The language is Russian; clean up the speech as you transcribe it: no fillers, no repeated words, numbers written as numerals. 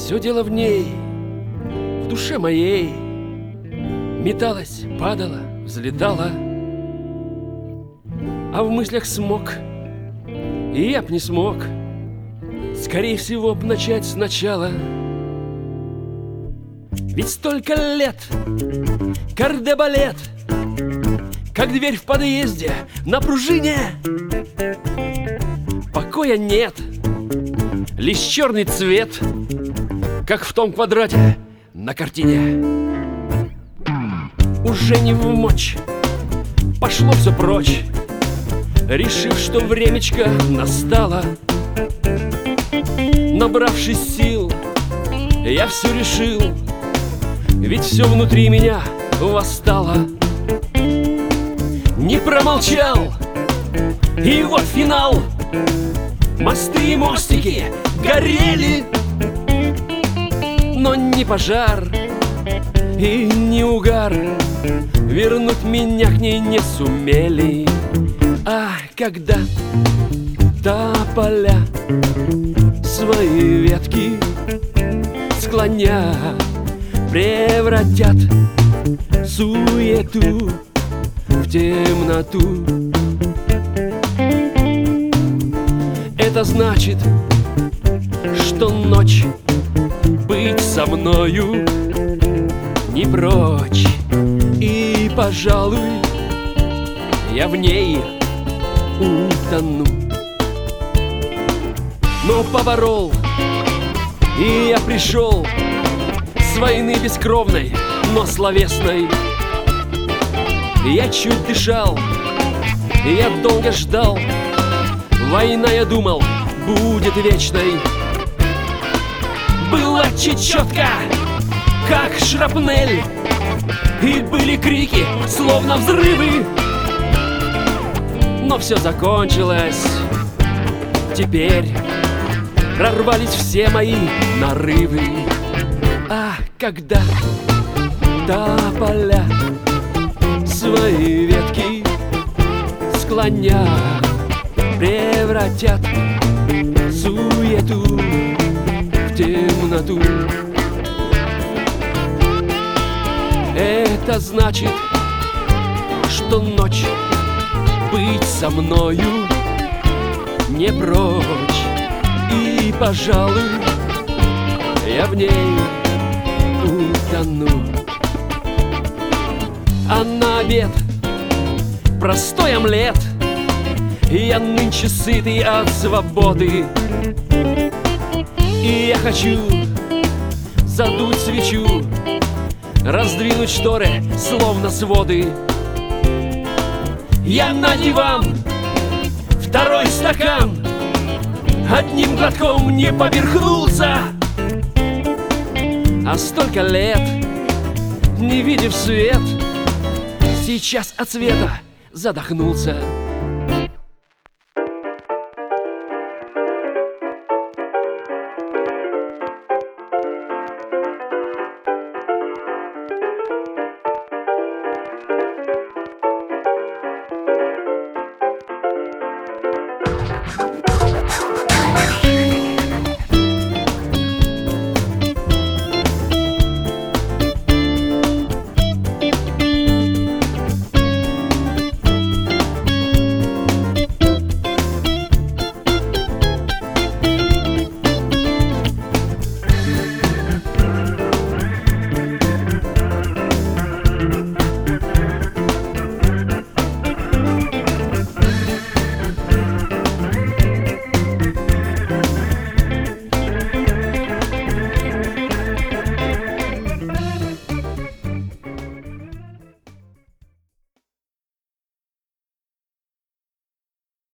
Все дело в ней, в душе моей. Металась, падала, взлетала, а в мыслях смог, и я б не смог, скорее всего, б начать сначала. Ведь столько лет кардебалет, как дверь в подъезде на пружине. Покоя нет, лишь черный цвет, как в том квадрате на картине. Уже не вмочь, пошло все прочь, решив, что времечко настало. Набравшись сил, я все решил, ведь все внутри меня восстало. Не промолчал, и вот финал. Мосты и мостики горели, но ни пожар и ни угар вернуть меня к ней не сумели. А когда тополя свои ветки склоня превратят суету в темноту, это значит, что ночь быть со мною не прочь. И, пожалуй, я в ней утону. Но поборол, и я пришел с войны бескровной, но словесной. Я чуть дышал, я долго ждал. Война, я думал, будет вечной. Была чечетка, как шрапнель, и были крики, словно взрывы. Но все закончилось. Теперь прорвались все мои нарывы. А когда тополя свои ветки склоня превратят суету в темноту, это значит, что ночь быть со мною не прочь. И, пожалуй, я в ней утону. А на обед простой омлет, я нынче сытый от свободы. И я хочу задуть свечу, раздвинуть шторы, словно своды. Я на диван, второй стакан, одним глотком не поперхнулся. А столько лет, не видев свет, сейчас от света задохнулся.